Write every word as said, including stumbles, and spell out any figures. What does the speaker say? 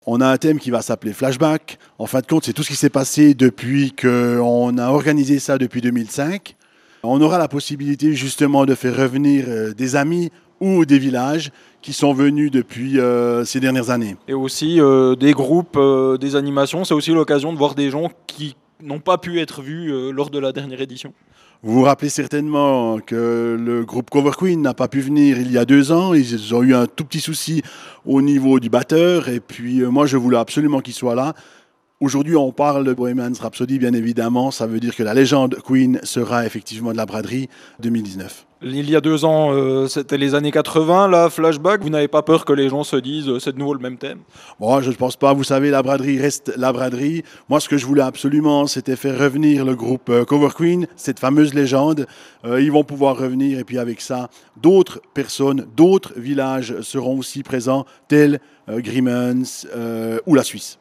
On a un thème qui va s'appeler Flashback. En fin de compte, c'est tout ce qui s'est passé depuis qu'on a organisé ça depuis deux mille cinq. On aura la possibilité justement de faire revenir des amis ou des villages qui sont venus depuis euh, ces dernières années. Et aussi euh, des groupes, euh, des animations, c'est aussi l'occasion de voir des gens qui n'ont pas pu être vus euh, lors de la dernière édition. Vous vous rappelez certainement que le groupe Cover Queen n'a pas pu venir il y a deux ans. Ils ont eu un tout petit souci au niveau du batteur. Et puis moi, je voulais absolument qu'il soit là. Aujourd'hui, on parle de Bohemian Rhapsody, bien évidemment. Ça veut dire que la légende Queen sera effectivement de la braderie deux mille dix-neuf. Il y a deux ans, euh, c'était les années quatre-vingts, là, Flashback. Vous n'avez pas peur que les gens se disent euh, c'est de nouveau le même thème? Bon, je ne pense pas. Vous savez, la braderie reste la braderie. Moi, ce que je voulais absolument, c'était faire revenir le groupe euh, Cover Queen, cette fameuse légende. Euh, ils vont pouvoir revenir. Et puis avec ça, d'autres personnes, d'autres villages seront aussi présents, tels euh, Grimmens euh, ou la Suisse.